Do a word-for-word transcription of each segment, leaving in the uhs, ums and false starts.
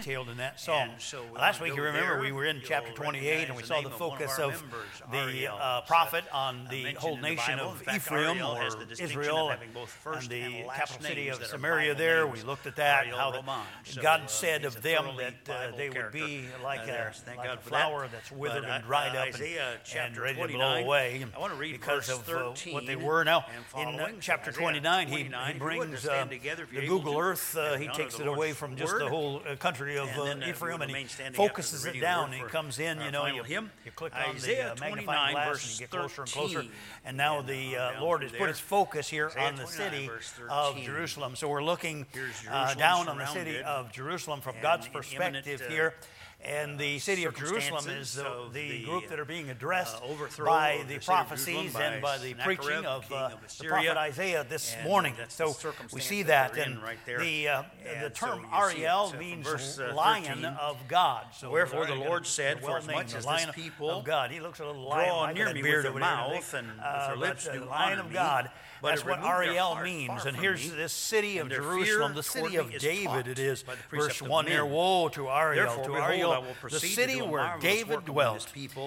detailed in that song. So Last week, you remember, we were in chapter twenty-eight, and we saw the focus of, of the uh, prophet on the whole nation of fact, Ephraim, or Israel, and the capital city of Samaria there. We looked at that, how the, so, God uh, said of them that uh, they would be like uh, a, like a flower that. that's withered but, and dried uh, up and, and ready to blow away I want to read because of uh, what they were. Now, in uh, chapter twenty-nine, he, he brings uh, the Google Earth, uh, he takes it away from just the whole uh, country of uh, Ephraim, and he focuses it down. He comes in, you know, you, you click on the uh, magnifying glass and you get closer and closer. And now the uh, Lord has put his focus here on the city of Jerusalem. So we're looking uh, down on the city of Jerusalem from God's perspective here. And the city of Jerusalem is the, the group that are being addressed uh, by the prophecies and by the preaching of uh, the prophet Isaiah this morning. So we see that. And the, uh, the term Ariel means lion of God. So wherefore the Lord said, for as much as this people of God. He looks a little lion near me with their mouth and with their lips do lion of God. That's what Ariel means. And here's this city of Jerusalem, the city of David it is. Verse one there, woe to Ariel, to Ariel, the city where David dwelt.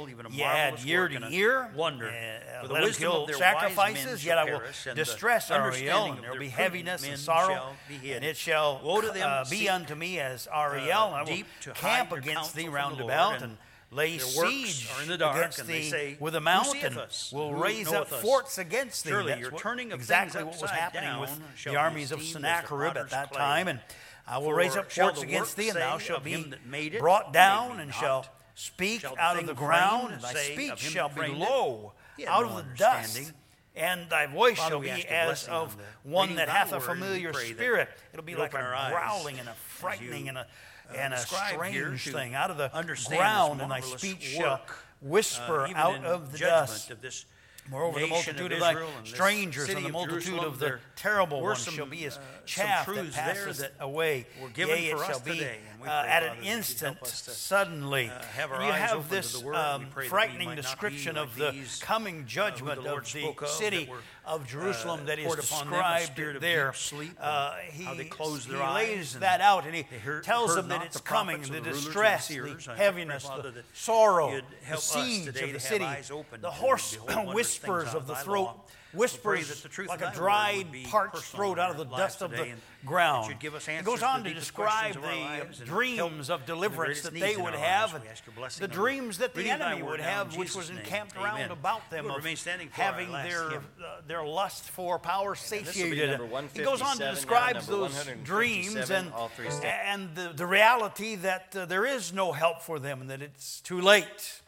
Yet year to year, wonder, uh, let him kill sacrifices, yet I will distress Ariel, and there will be heaviness and sorrow, and it shall uh, be unto me as Ariel, and I will camp against thee round about, and lay siege in the dark, against thee say, with a mount, and will raise up forts against thee. Surely That's you're what, turning of exactly what was happening with the armies of Sennacherib at that time. And I will raise up forts against thee, and thou shalt be brought down, and shall speak out of the ground, and thy speech shall be low out of the dust. And thy voice shall be as of one that hath a familiar spirit. It'll be like a growling and a frightening and a and a strange thing out of the ground, and thy speech shall whisper out of the dust. Moreover, the multitude of thy strangers and the multitude of the terrible ones shall be as chaff that passeth away. Yea, it shall be uh, at an instant, suddenly. You have this um, frightening description of the coming judgment of the city of Jerusalem that is described there. Uh, he he lays that out, and he tells them that it's coming, the distress, the heaviness, the sorrow, the siege of the city, the hoarse whispers of the throat, whispers like a dried, parched throat out of the dust of the ground. It goes on to describe the dreams of deliverance that they would have, and the dreams that the enemy would have, which was encamped around about them, of having their uh, their lust for power satiated. He goes on to describe those dreams and, and the, the reality that uh, there is no help for them and that it's too late.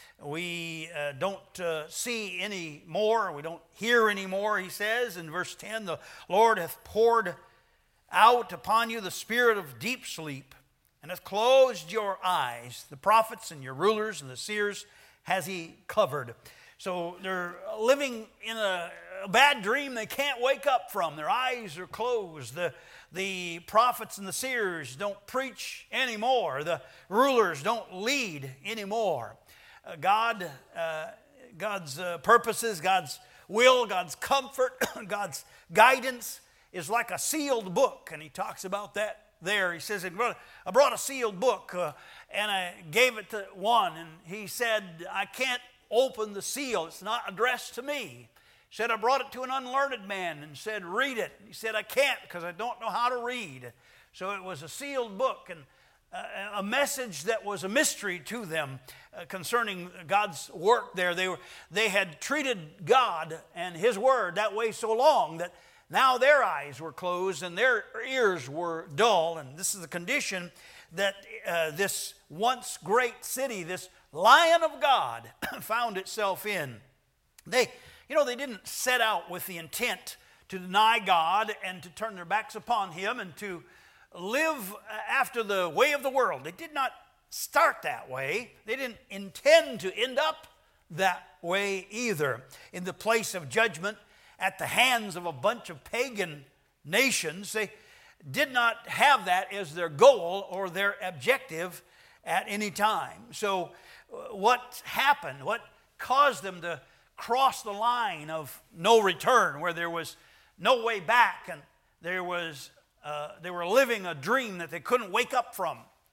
We uh, don't uh, see any more, we don't hear any more, he says in verse ten, the Lord hath poured out upon you the spirit of deep sleep, and hath closed your eyes. The prophets and your rulers and the seers has he covered. So they're living in a, a bad dream they can't wake up from. Their eyes are closed. The, the prophets and the seers don't preach anymore. The rulers don't lead anymore. Uh, God, uh, God's uh, purposes, God's will, God's comfort, God's guidance is like a sealed book, and he talks about that there. He says, I brought a sealed book, uh, and I gave it to one, and he said, I can't open the seal. It's not addressed to me. He said, I brought it to an unlearned man and said, read it. He said, I can't because I don't know how to read. So it was a sealed book, and a message that was a mystery to them uh, concerning God's work there. They were, they had treated God and his word that way so long that now their eyes were closed and their ears were dull. And this is the condition that uh, this once great city, this Lion of God, found itself in. They, you know, they didn't set out with the intent to deny God and to turn their backs upon him and to live after the way of the world. They did not start that way. They didn't intend to end up that way either, in the place of judgment at the hands of a bunch of pagan nations. They did not have that as their goal or their objective at any time. So what happened? What caused them to cross the line of no return, where there was no way back, and there was Uh, they were living a dream that they couldn't wake up from.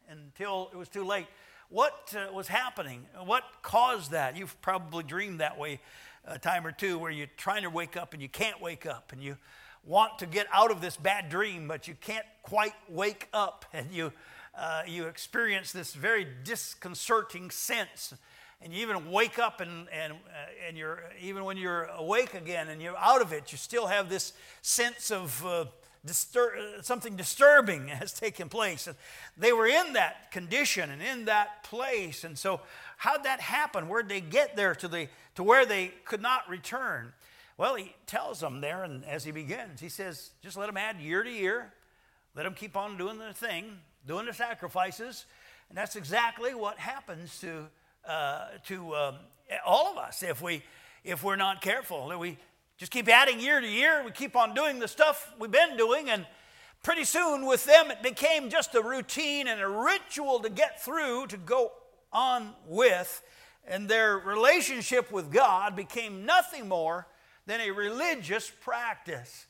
until it was too late. What uh, was happening? What caused that? You've probably dreamed that way a time or two, where you're trying to wake up and you can't wake up, and you want to get out of this bad dream, but you can't quite wake up, and you uh, you experience this very disconcerting sense, and you even wake up, and and uh, and you're even when you're awake again and you're out of it, you still have this sense of uh, distur- something disturbing has taken place. And they were in that condition and in that place, and so how'd that happen? Where'd they get there to the to where they could not return? Well, he tells them there, and as he begins, he says, just let them add year to year. Let them keep on doing their thing, doing the sacrifices. And that's exactly what happens to uh, to um, all of us if, we, if we're not careful. We just keep adding year to year. We keep on doing the stuff we've been doing. And pretty soon with them, it became just a routine and a ritual to get through, to go on with. And their relationship with God became nothing more than a religious practice.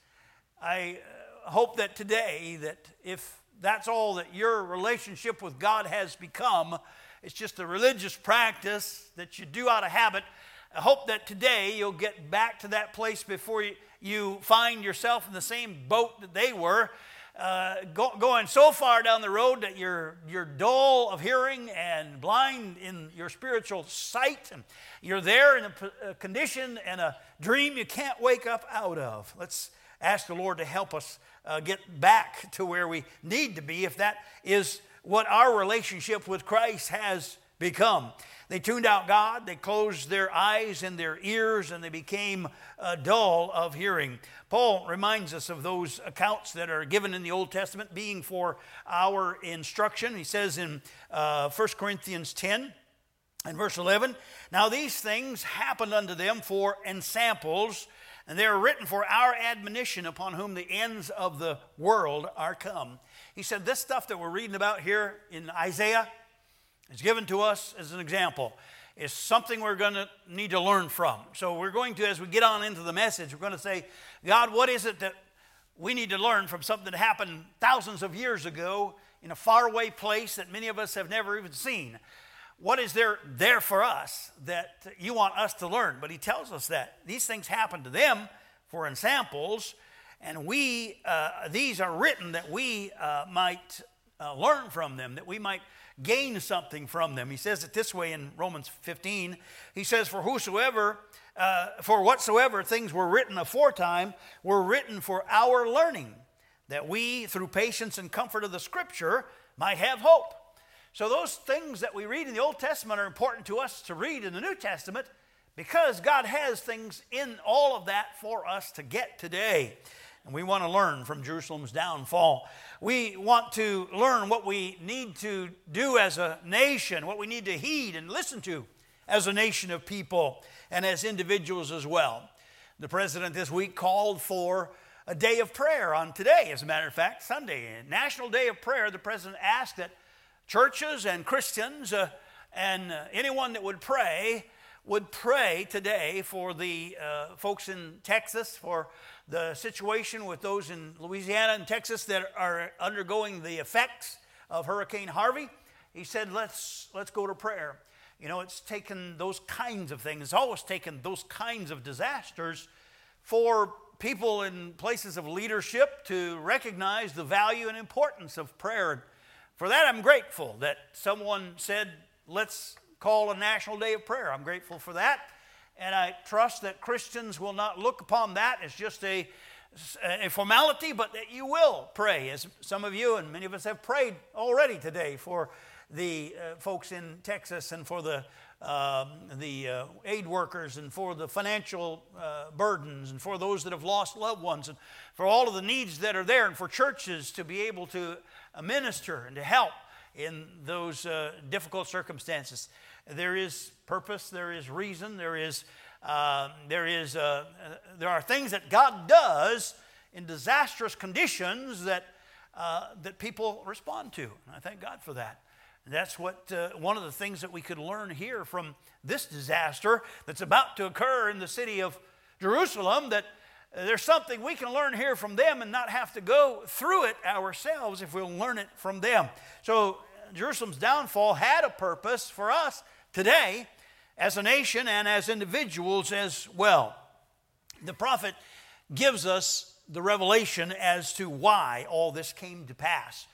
I uh, hope that today, that if that's all that your relationship with God has become, it's just a religious practice that you do out of habit, I hope that today you'll get back to that place before you, you find yourself in the same boat that they were, uh, go, going so far down the road that you're, you're dull of hearing and blind in your spiritual sight, and you're there in a, a condition and a dream you can't wake up out of. Let's ask the Lord to help us uh, get back to where we need to be, if that is what our relationship with Christ has become. They tuned out God, they closed their eyes and their ears, and they became uh, dull of hearing. Paul reminds us of those accounts that are given in the Old Testament being for our instruction. He says in uh, First Corinthians ten and verse eleven, now these things happened unto them for ensamples, and they are written for our admonition, upon whom the ends of the world are come. He said this stuff that we're reading about here in Isaiah, it's given to us as an example. It's something we're going to need to learn from. So we're going to, as we get on into the message, we're going to say, God, what is it that we need to learn from something that happened thousands of years ago in a faraway place that many of us have never even seen? What is there there for us that you want us to learn? But he tells us that these things happened to them for ensamples, and we uh, these are written that we uh, might uh, learn from them, that we might gain something from them. He says it this way in Romans fifteen. He says, for whosoever, uh, for whatsoever things were written aforetime were written for our learning, that we, through patience and comfort of the Scripture, might have hope. So those things that we read in the Old Testament are important to us to read in the New Testament, because God has things in all of that for us to get today. And we want to learn from Jerusalem's downfall. We want to learn what we need to do as a nation, what we need to heed and listen to as a nation of people and as individuals as well. The president this week called for a day of prayer on today, as a matter of fact, Sunday, National Day of Prayer. The president asked that churches and Christians uh, and uh, anyone that would pray would pray today for the uh, folks in Texas, for the situation with those in Louisiana and Texas that are undergoing the effects of Hurricane Harvey. He said, let's, let's go to prayer. You know, it's taken those kinds of things, it's always taken those kinds of disasters for people in places of leadership to recognize the value and importance of prayer. For that, I'm grateful that someone said, let's call a National Day of Prayer. I'm grateful for that. And I trust that Christians will not look upon that as just a, a formality, but that you will pray, as some of you and many of us have prayed already today for the uh, folks in Texas, and for the, um, the uh, aid workers, and for the financial uh, burdens, and for those that have lost loved ones, and for all of the needs that are there, and for churches to be able to uh, minister and to help in those uh, difficult circumstances. There is purpose, there is reason, there is uh, there is uh, there are things that God does in disastrous conditions that uh, that people respond to. And I thank God for that. And that's what uh, one of the things that we could learn here from this disaster that's about to occur in the city of Jerusalem, that there's something we can learn here from them and not have to go through it ourselves if we'll learn it from them. So Jerusalem's downfall had a purpose for us today as a nation and as individuals as well. The prophet gives us the revelation as to why all this came to pass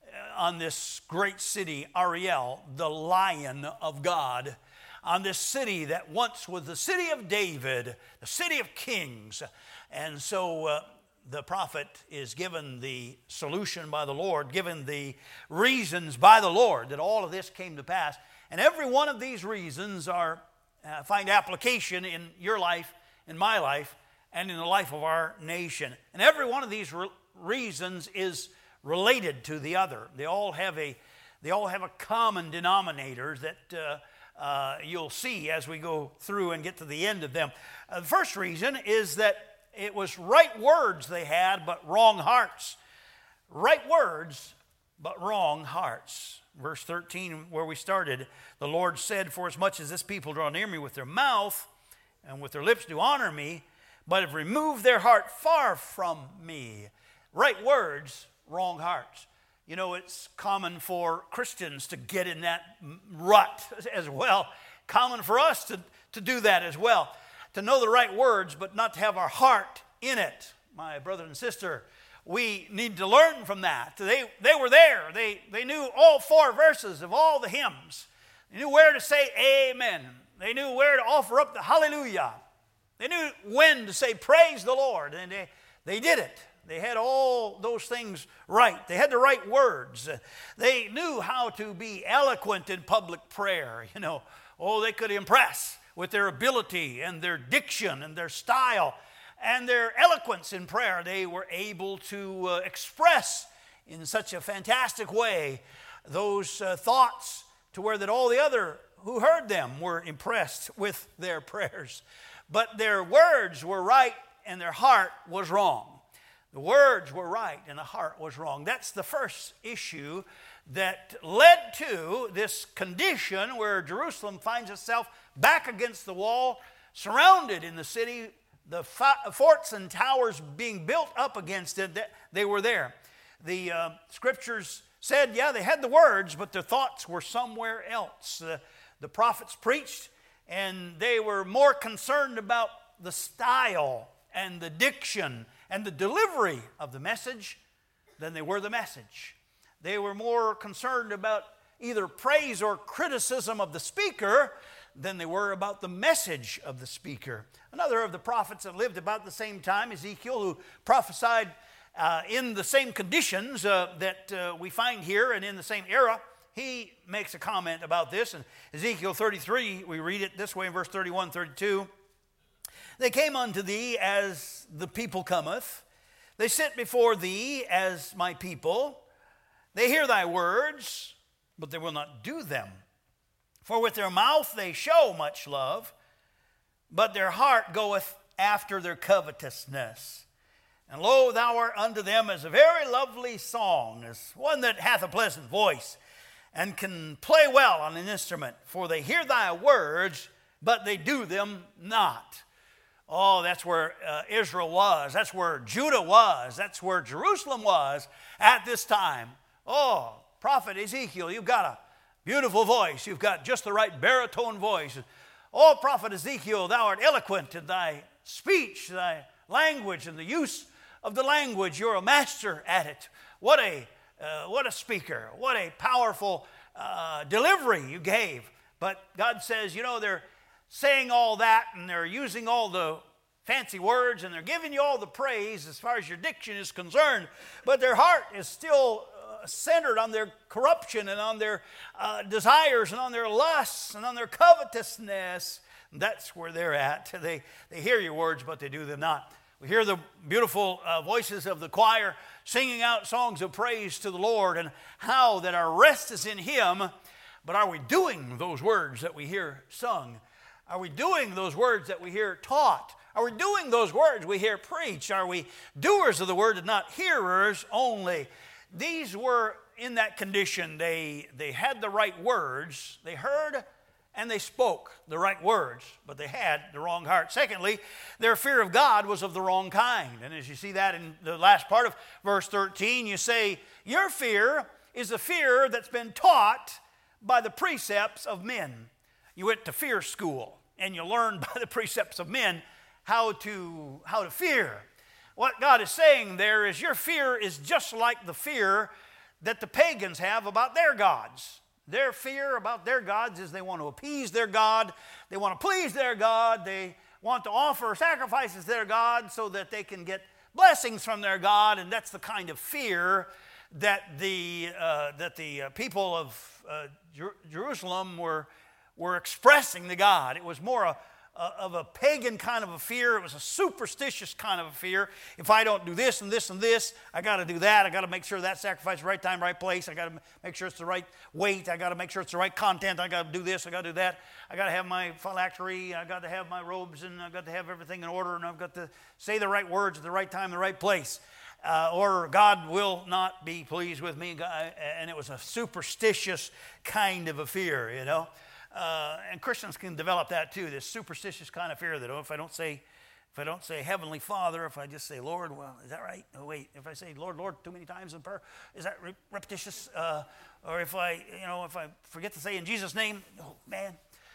on this great city, Ariel, the Lion of God, on this city that once was the city of David, the city of kings. And so uh, the prophet is given the solution by the Lord, given the reasons by the Lord that all of this came to pass. And every one of these reasons are uh, find application in your life, in my life, and in the life of our nation. And every one of these re- reasons is related to the other. They all have a they all have a common denominator that uh, uh, you'll see as we go through and get to the end of them. Uh, the first reason is that it was right words they had, but wrong hearts. Right words, but wrong hearts. Verse thirteen, where we started, the Lord said, "For as much as this people draw near me with their mouth, and with their lips do honor me, but have removed their heart far from me." Right words, wrong hearts. You know, it's common for Christians to get in that rut as well. Common for us to, to do that as well. To know the right words, but not to have our heart in it. My brother and sister, we need to learn from that. They, they were there. They, they knew all four verses of all the hymns. They knew where to say amen. They knew where to offer up the hallelujah. They knew when to say praise the Lord. And they, they did it. They had all those things right. They had the right words. They knew how to be eloquent in public prayer. You know, oh, they could impress with their ability and their diction and their style and their eloquence in prayer. They were able to uh, express in such a fantastic way those uh, thoughts to where that all the other who heard them were impressed with their prayers. But their words were right and their heart was wrong. The words were right and the heart was wrong. That's the first issue that led to this condition where Jerusalem finds itself back against the wall, surrounded in the city, the forts and towers being built up against it. They were there. The uh, scriptures said, yeah, they had the words, but their thoughts were somewhere else. Uh, the prophets preached, and they were more concerned about the style and the diction and the delivery of the message than they were the message. They were more concerned about either praise or criticism of the speaker than they were about the message of the speaker. Another of the prophets that lived about the same time, Ezekiel, who prophesied uh, in the same conditions uh, that uh, we find here and in the same era, he makes a comment about this. In Ezekiel thirty-three, we read it this way in verse thirty-one, thirty-two. "They came unto thee as the people cometh. They sit before thee as my people. They hear thy words, but they will not do them. For with their mouth they show much love, but their heart goeth after their covetousness. And lo, thou art unto them as a very lovely song, as one that hath a pleasant voice, and can play well on an instrument. For they hear thy words, but they do them not." Oh, that's where uh, Israel was. That's where Judah was. That's where Jerusalem was at this time. Oh, prophet Ezekiel, you've got a beautiful voice. You've got just the right baritone voice. Oh, prophet Ezekiel, thou art eloquent in thy speech, thy language, and the use of the language. You're a master at it. What a, uh, what a speaker. What a powerful uh, delivery you gave. But God says, you know, they're saying all that, and they're using all the fancy words, and they're giving you all the praise as far as your diction is concerned, but their heart is still uh, centered on their corruption and on their uh, desires and on their lusts and on their covetousness. And that's where they're at. They, they hear your words, but they do them not. We hear the beautiful uh, voices of the choir singing out songs of praise to the Lord, and how that our rest is in Him, but are we doing those words that we hear sung? Are we doing those words that we hear taught? Are we doing those words we hear preached? Are we doers of the word and not hearers only? These were in that condition. They, they had the right words. They heard and they spoke the right words, but they had the wrong heart. Secondly, their fear of God was of the wrong kind. And as you see that in the last part of verse thirteen, you say, your fear is a fear that's been taught by the precepts of men. You went to fear school, and you learned by the precepts of men how to, how to fear. What God is saying there is your fear is just like the fear that the pagans have about their gods. Their fear about their gods is they want to appease their God. They want to please their God. They want to offer sacrifices to their God so that they can get blessings from their God. And that's the kind of fear that the, uh, that the uh, people of uh, Jer- Jerusalem were, were expressing to God. It was more a Uh, of a pagan kind of a fear. It was a superstitious kind of a fear. If I don't do this and this and this, I got to do that. I got to make sure that sacrifice is right time, right place. I got to make sure it's the right weight. I got to make sure it's the right content. I got to do this. I got to do that. I got to have my phylactery. I got to have my robes, and I got to have everything in order, and I've got to say the right words at the right time, the right place. Uh, or God will not be pleased with me. And it was a superstitious kind of a fear, you know. Uh, and Christians can develop that too, this superstitious kind of fear that, oh, if I don't say, if I don't say Heavenly Father, if I just say Lord, well, is that right? Oh, wait, if I say Lord, Lord too many times in prayer, is that re- repetitious? Uh, or if I, you know, if I forget to say in Jesus' name, oh, man,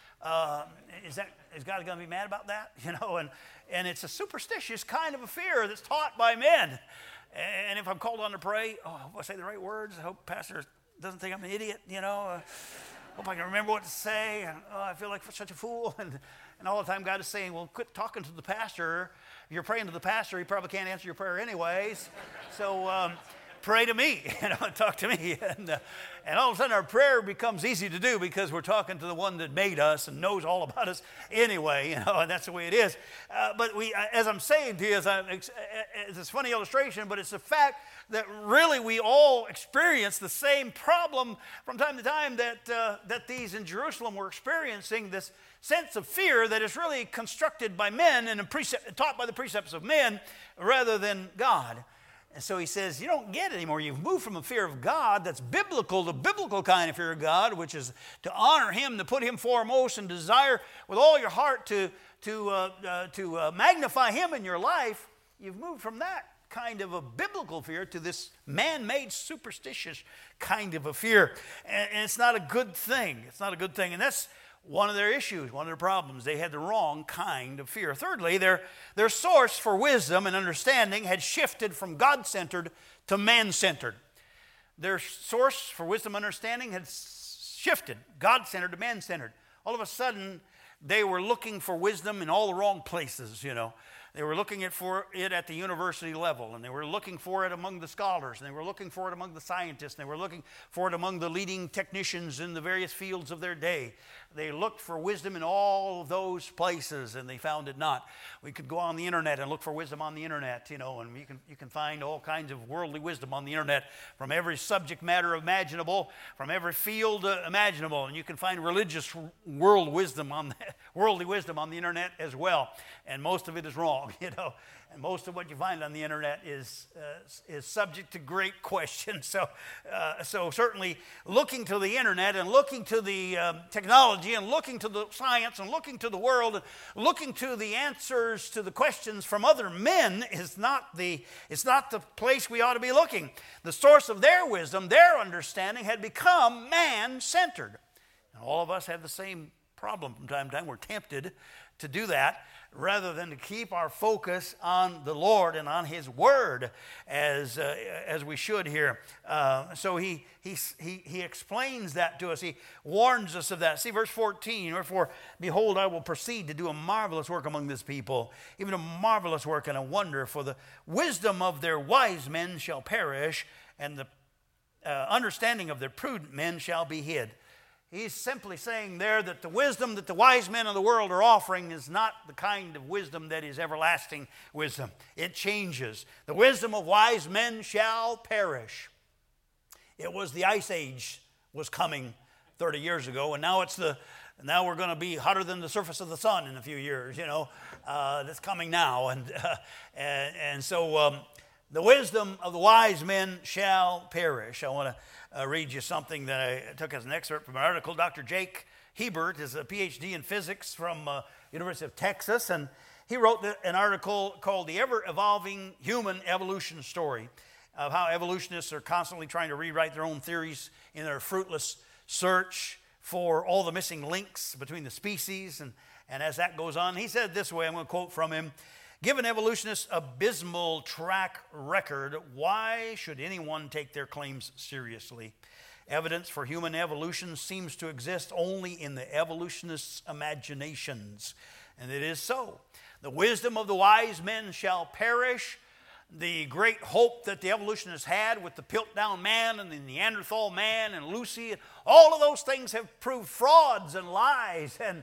uh, is that, is God going to be mad about that? You know, and, and it's a superstitious kind of a fear that's taught by men. And if I'm called on to pray, oh, I hope I say the right words. I hope Pastor doesn't think I'm an idiot, you know. Uh, hope I can remember what to say. And, oh, I feel like such a fool. And, and all the time God is saying, well, quit talking to the pastor. If you're praying to the pastor, he probably can't answer your prayer anyways. So um, pray to me, you know, talk to me. And, uh, and all of a sudden our prayer becomes easy to do because we're talking to the one that made us and knows all about us anyway, you know, and that's the way it is. Uh, but we, as I'm saying to you, as I'm, it's a funny illustration, but it's the fact that really we all experience the same problem from time to time that, uh, that these in Jerusalem were experiencing, this sense of fear that is really constructed by men and precept, taught by the precepts of men rather than God. And so he says, you don't get it anymore. You've moved from a fear of God that's biblical, the biblical kind of fear of God, which is to honor him, to put him foremost, and desire with all your heart to, to, uh, uh, to uh, magnify him in your life. You've moved from that kind of a biblical fear to this man-made superstitious kind of a fear. And, and it's not a good thing. It's not a good thing. And that's one of their issues, one of their problems. They had the wrong kind of fear. Thirdly, their, their source for wisdom and understanding had shifted from God-centered to man-centered. Their source for wisdom and understanding had shifted, God-centered to man-centered. All of a sudden, they were looking for wisdom in all the wrong places, you know. They were looking for it at the university level, and they were looking for it among the scholars, and they were looking for it among the scientists, and they were looking for it among the leading technicians in the various fields of their day. They looked for wisdom in all of those places, and they found it not. We could go on the internet and look for wisdom on the internet, you know, and you can, you can find all kinds of worldly wisdom on the internet from every subject matter imaginable, from every field uh, imaginable, and you can find religious world wisdom on the, worldly wisdom on the internet as well, and most of it is wrong. You know, and most of what you find on the internet is uh, is subject to great question. So, uh, so certainly looking to the internet and looking to the um, technology and looking to the science and looking to the world and looking to the answers to the questions from other men is not the it's not the place we ought to be looking. The source of their wisdom, their understanding, had become man-centered, and all of us have the same problem from time to time. We're tempted to do that, rather than to keep our focus on the Lord and on his word as uh, as we should here. Uh, so he, he, he, he explains that to us. He warns us of that. See verse fourteen, wherefore, behold, I will proceed to do a marvelous work among this people, even a marvelous work and a wonder, for the wisdom of their wise men shall perish, and the uh, understanding of their prudent men shall be hid. He's simply saying there that the wisdom that the wise men of the world are offering is not the kind of wisdom that is everlasting wisdom. It changes. The wisdom of wise men shall perish. It was the ice age was coming thirty years ago, and now it's the now we're going to be hotter than the surface of the sun in a few years. You know, uh, that's coming now, and uh, and, and so um, the wisdom of the wise men shall perish. I want to. Uh, read you something that I took as an excerpt from an article. Doctor Jake Hebert is a P H D in physics from uh, University of Texas, and he wrote the, an article called The Ever-Evolving Human Evolution Story. of how evolutionists are constantly trying to rewrite their own theories in their fruitless search for all the missing links between the species. And, and as that goes on, he said this way, I'm going to quote from him: "Given evolutionists' abysmal track record, why should anyone take their claims seriously? Evidence for human evolution seems to exist only in the evolutionists' imaginations." And it is so. "The wisdom of the wise men shall perish." The great hope that the evolutionists had with the Piltdown man and the Neanderthal man and Lucy, all of those things have proved frauds and lies and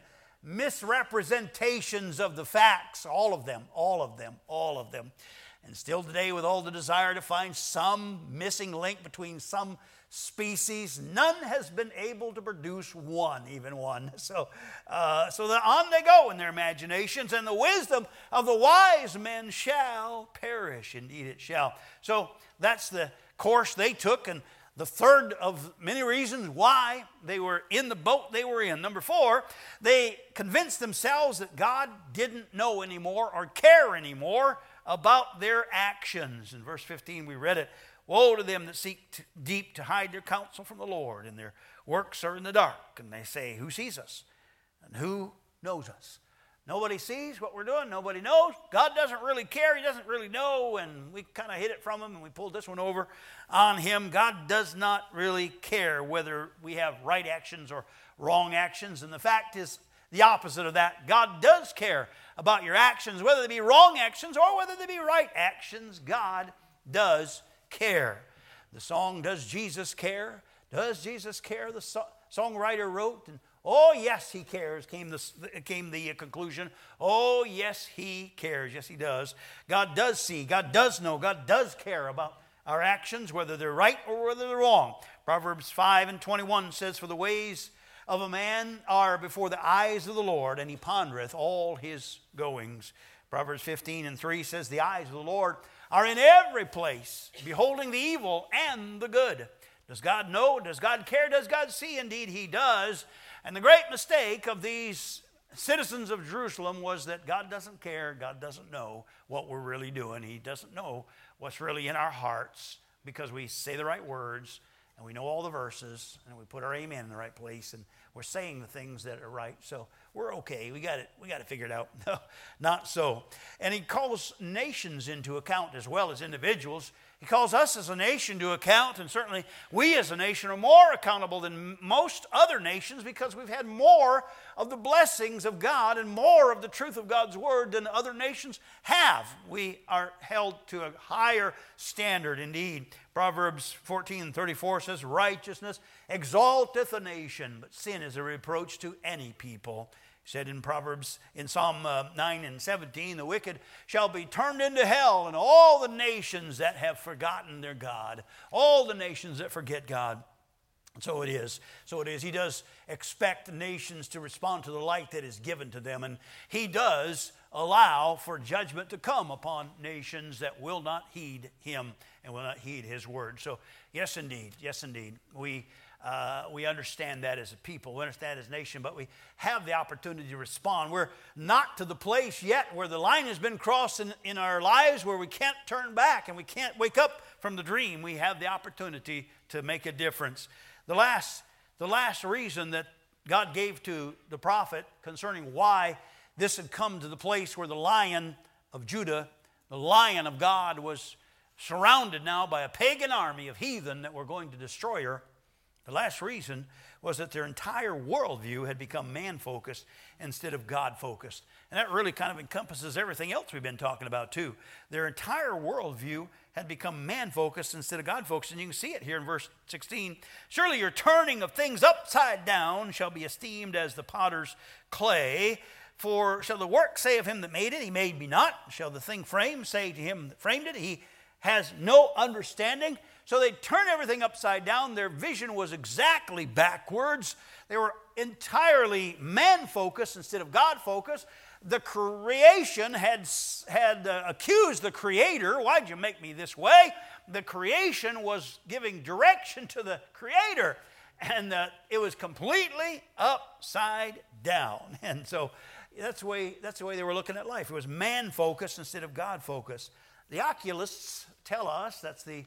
misrepresentations of the facts. All of them, all of them, all of them. And still today, with all the desire to find some missing link between some species, none has been able to produce one, even one. So, uh, so that on they go in their imaginations, and the wisdom of the wise men shall perish. Indeed it shall. So that's the course they took, and the third of many reasons why they were in the boat they were in. Number four, they convinced themselves that God didn't know anymore or care anymore about their actions. In verse fifteen we read it: "Woe to them that seek to deep to hide their counsel from the Lord, and their works are in the dark. And they say, who sees us? And who knows us?" Nobody sees what we're doing. Nobody knows. God doesn't really care. He doesn't really know. And we kind of hid it from him, and we pulled this one over on him. God does not really care whether we have right actions or wrong actions. And the fact is the opposite of that. God does care about your actions, whether they be wrong actions or whether they be right actions. God does care. The song, "Does Jesus Care?" Does Jesus care? The so- songwriter wrote, and oh yes, he cares, came the, came the conclusion. Oh yes, he cares. Yes, he does. God does see. God does know. God does care about our actions, whether they're right or whether they're wrong. Proverbs five and twenty-one says, "For the ways of a man are before the eyes of the Lord, and he pondereth all his goings." Proverbs fifteen and three says, "The eyes of the Lord are in every place, beholding the evil and the good." Does God know? Does God care? Does God see? Indeed, he does. And the great mistake of these citizens of Jerusalem was that God doesn't care. God doesn't know what we're really doing. He doesn't know what's really in our hearts, because we say the right words and we know all the verses and we put our amen in the right place and we're saying the things that are right. So we're okay. We got it. We got it figured out. No, not so. And he calls nations into account as well as individuals. He calls us as a nation to account, and certainly we as a nation are more accountable than most other nations, because we've had more of the blessings of God and more of the truth of God's word than other nations have. We are held to a higher standard indeed. Proverbs fourteen and thirty-four says, "Righteousness exalteth a nation, but sin is a reproach to any people." He said in Proverbs, in Psalm uh, nine and seventeen, "The wicked shall be turned into hell, and all the nations that have forgotten their God." All the nations that forget God. And so it is. So it is. He does expect the nations to respond to the light that is given to them. And he does allow for judgment to come upon nations that will not heed him and will not heed his word. So yes, indeed. Yes, indeed. We Uh, we understand that as a people, we understand as a nation, but we have the opportunity to respond. We're not to the place yet where the line has been crossed in, in our lives where we can't turn back and we can't wake up from the dream. We have the opportunity to make a difference. The last, the last reason that God gave to the prophet concerning why this had come to the place where the Lion of Judah, the Lion of God, was surrounded now by a pagan army of heathen that were going to destroy her. The last reason was that their entire worldview had become man-focused instead of God-focused. And that really kind of encompasses everything else we've been talking about too. Their entire worldview had become man-focused instead of God-focused. And you can see it here in verse sixteen. "Surely your turning of things upside down shall be esteemed as the potter's clay. For shall the work say of him that made it, he made me not? Shall the thing framed say to him that framed it, he has no understanding?" So they turned everything upside down. Their vision was exactly backwards. They were entirely man-focused instead of God-focused. The creation had, had uh, accused the Creator. "Why'd you make me this way?" The creation was giving direction to the Creator. And uh, it was completely upside down. And so that's the way, that's the way they were looking at life. It was man-focused instead of God-focused. The oculists tell us, that's the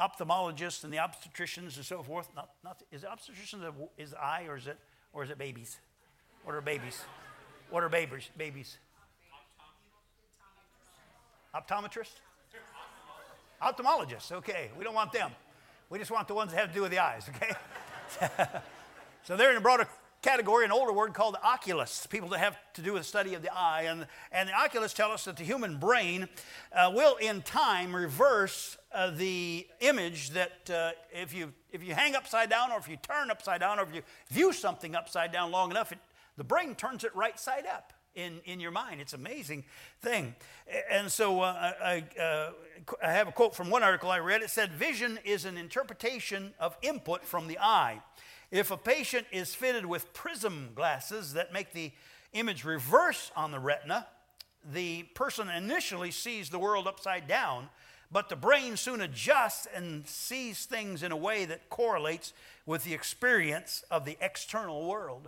ophthalmologists and the obstetricians and so forth. Not, not is obstetrician the, is the eye or is it or is it babies? What are babies? What are babies? Babies. Optometrists? Ophthalmologists. Okay, we don't want them. We just want the ones that have to do with the eyes. Okay. So they're in a broader category, an older word called oculists, people that have to do with the study of the eye. And, and the oculists tell us that the human brain uh, will in time reverse uh, the image that uh, if you if you hang upside down or if you turn upside down or if you view something upside down long enough, it, the brain turns it right side up in, in your mind. It's an amazing thing. And so uh, I, uh, I have a quote from one article I read. It said, vision is an interpretation of input from the eye. If a patient is fitted with prism glasses that make the image reverse on the retina, the person initially sees the world upside down, but the brain soon adjusts and sees things in a way that correlates with the experience of the external world.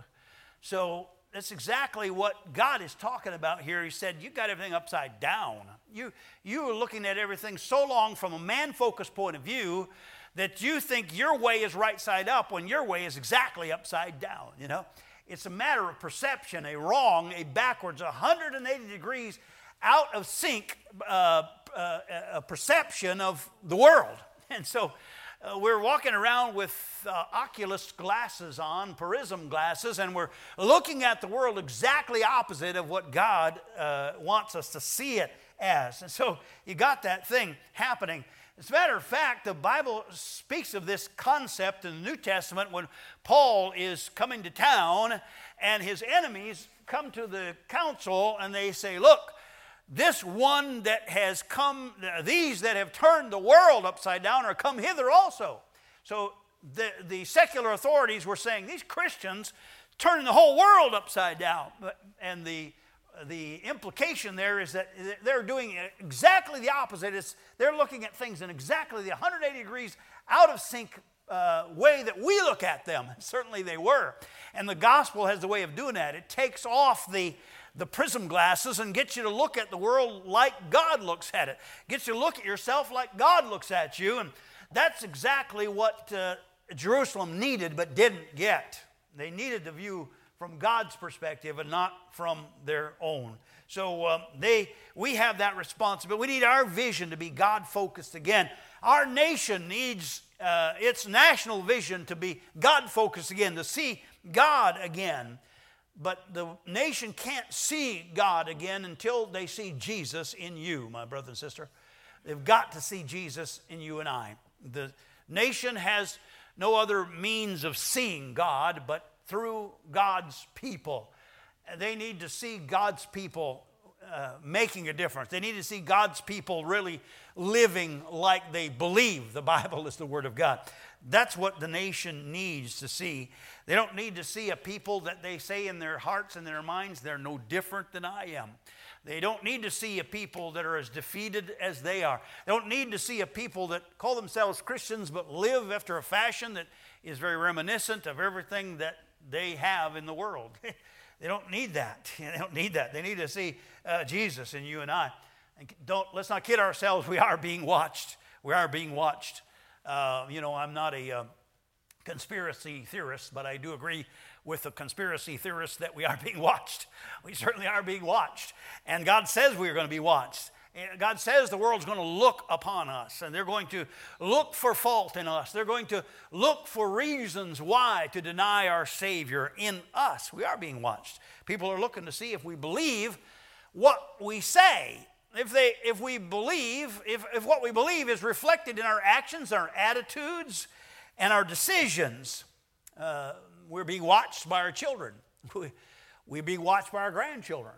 So that's exactly what God is talking about here. He said, you got everything upside down. You, you are looking at everything so long from a man-focused point of view that you think your way is right side up when your way is exactly upside down, you know. It's a matter of perception, a wrong, a backwards, one hundred eighty degrees out of sync uh, uh, a perception of the world. And so uh, we're walking around with uh, Oculus glasses on, prism glasses, and we're looking at the world exactly opposite of what God uh, wants us to see it as. And so you got that thing happening. As a matter of fact, the Bible speaks of this concept in the New Testament when Paul is coming to town and his enemies come to the council and they say, look, this one that has come, these that have turned the world upside down are come hither also. So the, the secular authorities were saying, these Christians turning the whole world upside down. And the The implication there is that they're doing exactly the opposite. It's, they're looking at things in exactly the one hundred eighty degrees out of sync uh, way that we look at them. Certainly they were. And the gospel has the way of doing that. It takes off the, the prism glasses and gets you to look at the world like God looks at it. Gets you to look at yourself like God looks at you. And that's exactly what uh, Jerusalem needed but didn't get. They needed to view from God's perspective and not from their own. So um, they, we have that responsibility. We need our vision to be God-focused again. Our nation needs uh, its national vision to be God-focused again, to see God again. But the nation can't see God again until they see Jesus in you, my brother and sister. They've got to see Jesus in you and I. The nation has no other means of seeing God but through God's people. They need to see God's people uh, making a difference. They need to see God's people really living like they believe the Bible is the Word of God. That's what the nation needs to see. They don't need to see a people that they say in their hearts and their minds, they're no different than I am. They don't need to see a people that are as defeated as they are. They don't need to see a people that call themselves Christians but live after a fashion that is very reminiscent of everything that they have in the world. They don't need that. They don't need that. They need to see uh, Jesus in you and I. And don't let's not kid ourselves. We are being watched. We are being watched. Uh, you know, I'm not a uh, conspiracy theorist, but I do agree with the conspiracy theorists that we are being watched. We certainly are being watched, and God says we are going to be watched. God says the world's going to look upon us, and they're going to look for fault in us. They're going to look for reasons why to deny our Savior in us. We are being watched. People are looking to see if we believe what we say. If they, if we believe, if, if what we believe is reflected in our actions, our attitudes, and our decisions, uh, we're being watched by our children. We, we're being watched by our grandchildren.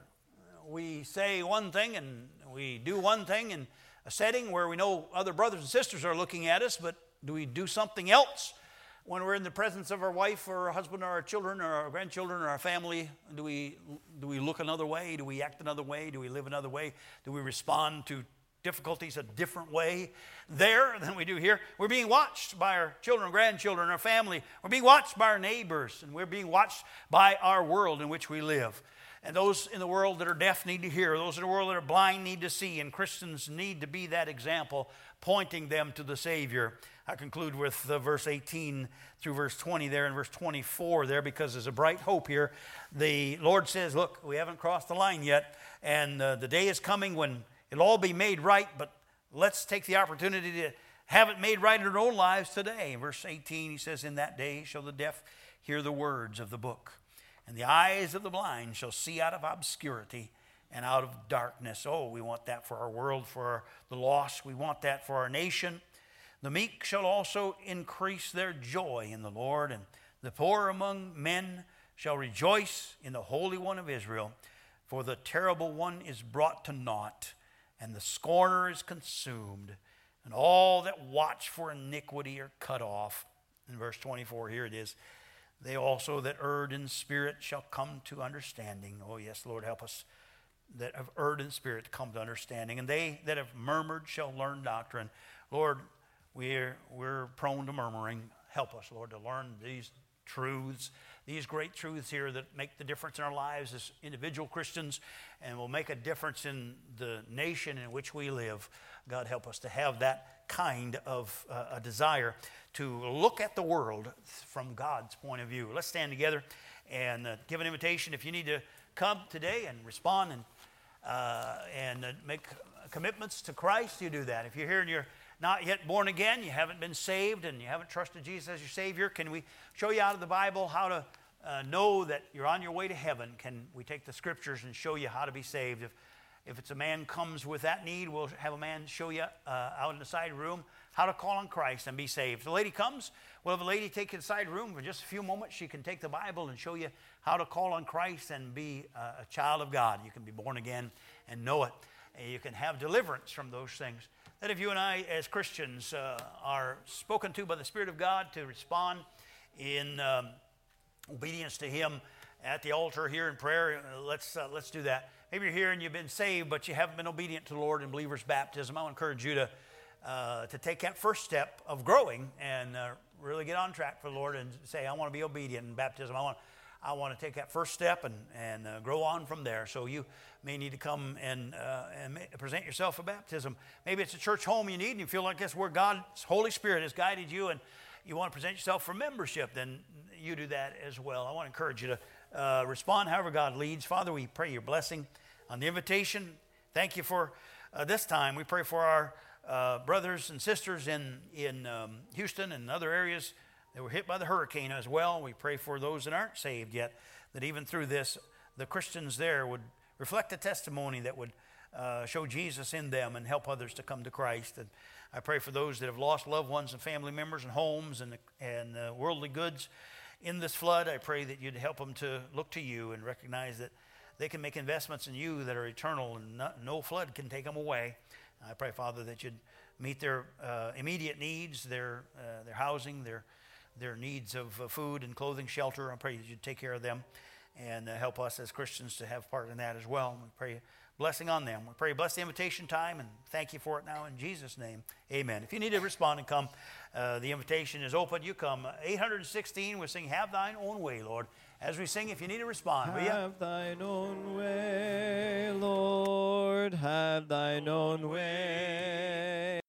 We say one thing and we do one thing in a setting where we know other brothers and sisters are looking at us, but do we do something else when we're in the presence of our wife or our husband or our children or our grandchildren or our family? Do we, do we look another way? Do we act another way? Do we live another way? Do we respond to difficulties a different way there than we do here? We're being watched by our children, grandchildren, our family. We're being watched by our neighbors, and we're being watched by our world in which we live. And those in the world that are deaf need to hear. Those in the world that are blind need to see. And Christians need to be that example, pointing them to the Savior. I conclude with uh, verse eighteen through verse twenty there and verse twenty-four there, because there's a bright hope here. The Lord says, look, we haven't crossed the line yet, and uh, the day is coming when it'll all be made right, but let's take the opportunity to have it made right in our own lives today. In verse eighteen, he says, in that day shall the deaf hear the words of the book, and the eyes of the blind shall see out of obscurity and out of darkness. Oh, we want that for our world, for our, the lost. We want that for our nation. The meek shall also increase their joy in the Lord, and the poor among men shall rejoice in the Holy One of Israel. For the terrible one is brought to naught, and the scorner is consumed, and all that watch for iniquity are cut off. In verse twenty-four, here it is. They also that erred in spirit shall come to understanding. Oh, yes, Lord, help us that have erred in spirit to come to understanding. And they that have murmured shall learn doctrine. Lord, we're, we're prone to murmuring. Help us, Lord, to learn these truths, these great truths here that make the difference in our lives as individual Christians and will make a difference in the nation in which we live. God, help us to have that kind of uh, a desire to look at the world from God's point of view. Let's stand together and uh, give an invitation. If you need to come today and respond and, uh, and uh, make commitments to Christ, you do that. If you're here and you're not yet born again, you haven't been saved, and you haven't trusted Jesus as your Savior, can we show you out of the Bible how to uh, know that you're on your way to heaven? Can we take the Scriptures and show you how to be saved? If, if it's a man comes with that need, we'll have a man show you uh, out in the side room how to call on Christ and be saved. If the lady comes, we'll have a lady take you to the side room for just a few moments. She can take the Bible and show you how to call on Christ and be uh, a child of God. You can be born again and know it. And you can have deliverance from those things. That if you and I as Christians uh, are spoken to by the Spirit of God to respond in um, obedience to Him at the altar here in prayer, uh, let's, uh, let's do that. Maybe you're here and you've been saved, but you haven't been obedient to the Lord in believer's baptism. I want to encourage you to, uh, to take that first step of growing and uh, really get on track for the Lord and say, I want to be obedient in baptism. I want I want to take that first step and, and uh, grow on from there. So you may need to come and, uh, and present yourself for baptism. Maybe it's a church home you need and you feel like that's where God's Holy Spirit has guided you and you want to present yourself for membership, then you do that as well. I want to encourage you to uh, respond however God leads. Father, we pray your blessing on the invitation. Thank you for uh, this time. We pray for our uh, brothers and sisters in, in um, Houston and other areas that were hit by the hurricane as well. We pray for those that aren't saved yet, that even through this, the Christians there would reflect a testimony that would uh, show Jesus in them and help others to come to Christ. And I pray for those that have lost loved ones and family members and homes and, and uh, worldly goods in this flood. I pray that you'd help them to look to you and recognize that they can make investments in you that are eternal and not, no flood can take them away. I pray, Father, that you'd meet their uh, immediate needs, their, uh, their housing, their their needs of uh, food and clothing, shelter. I pray that you'd take care of them and uh, help us as Christians to have part in that as well. We pray blessing on them. We pray bless the invitation time and thank you for it now in Jesus' name. Amen. If you need to respond and come, uh, the invitation is open. You come. eight sixteen, we're singing Have Thine Own Way, Lord. As we sing, if you need to respond, will you? Have thine own way, Lord, have thine own way.